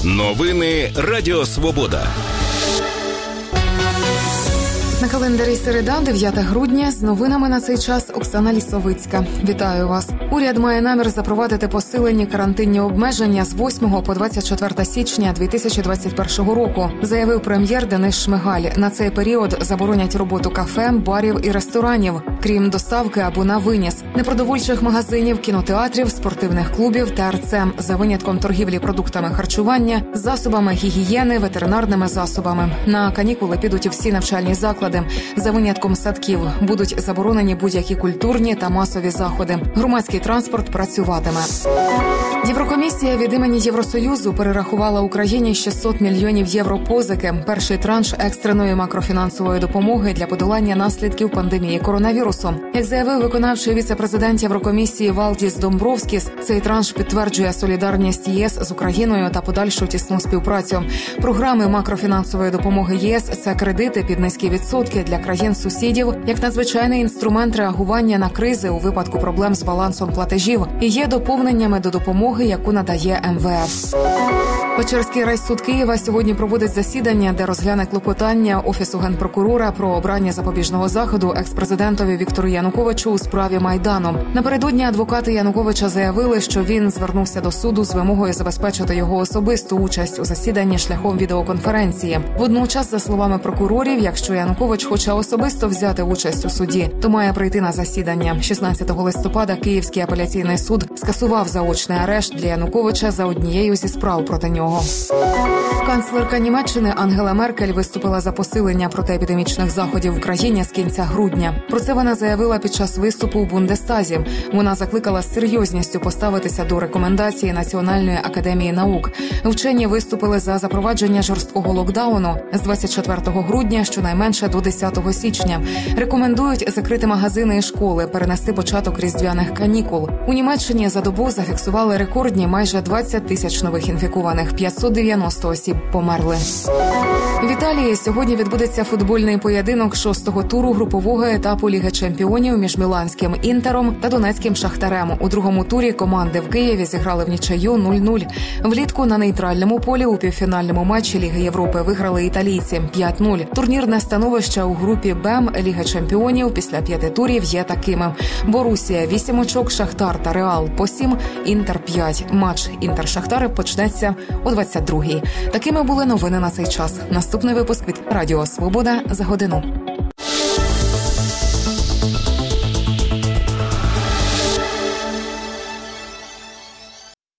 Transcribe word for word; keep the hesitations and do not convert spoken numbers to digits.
Новини Радіо Свобода. На календарі середа, дев'яте грудня, з новинами на цей час Оксана Лісовицька. Вітаю вас. Уряд має намір запровадити посилені карантинні обмеження з восьмого по двадцять четверте січня дві тисячі двадцять першого року, заявив прем'єр Денис Шмигаль. На цей період заборонять роботу кафе, барів і ресторанів, крім доставки або на виніс, непродовольчих магазинів, кінотеатрів, спортивних клубів та ТРЦ, за винятком торгівлі продуктами харчування, засобами гігієни, ветеринарними засобами. На канікули підуть і всі навчальні заклади. За винятком садків будуть заборонені будь-які культурні та масові заходи. Громадський транспорт працюватиме. Єврокомісія від імені Євросоюзу перерахувала Україні шістсот мільйонів євро позики. Перший транш екстреної макрофінансової допомоги для подолання наслідків пандемії коронавірусу. Як заявив виконавчий віце-президент Єврокомісії Валдіс Домбровскіс, цей транш підтверджує солідарність ЄС з Україною та подальшу тісну співпрацю. Програми макрофінансової допомоги ЄС – це кредити під низькі відсотки для країн-сусідів, як надзвичайний інструмент реагування на кризи у випадку проблем з балансом платежів і є доповненнями до допомоги, яку надає ем ве еф. Печерський райсуд Києва сьогодні проводить засідання, де розгляне клопотання Офісу Генпрокурора про обрання запобіжного заходу експрезидентові Віктору Януковичу у справі Майдану. Напередодні адвокати Януковича заявили, що він звернувся до суду з вимогою забезпечити його особисту участь у засіданні шляхом відеоконференції. Водночас, за словами прокурорів, якщо Янукович хоче особисто взяти участь у суді, то має прийти на засідання. шістнадцятого листопада Київський апеляційний суд скасував заочний арешт для Януковича за однією зі справ проти нього. Канцлерка Німеччини Ангела Меркель виступила за посилення протиепідемічних заходів в країні з кінця грудня. Про це вона заявила під час виступу у Бундестазі. Вона закликала з серйозністю поставитися до рекомендацій Національної академії наук. Вчені виступили за запровадження жорсткого локдауну з двадцять четвертого грудня щонайменше до десятого січня. Рекомендують закрити магазини і школи, перенести початок різдвяних канікул. У Німеччині за добу зафіксували рекордні майже двадцять тисяч нових інфікованих. п'ятсот дев'яносто осіб померли. В Італії сьогодні відбудеться футбольний поєдинок шостого туру групового етапу Ліги чемпіонів між міланським «Інтером» та донецьким «Шахтарем». У другому турі команди в Києві зіграли в нічию нуль нуль. Влітку на нейтральному полі у півфінальному матчі Ліги Європи виграли італійці п'ять нуль. Турнірне становище у групі Б Ліги чемпіонів після п'яти турів є такими: Борусія – вісім очок, Шахтар та Реал – по сім, Інтер – п'ять. Матч Інтер-Шахтар почнеться о двадцять другій. Такими були новини на цей час. Наступний випуск від Радіо Свобода за годину.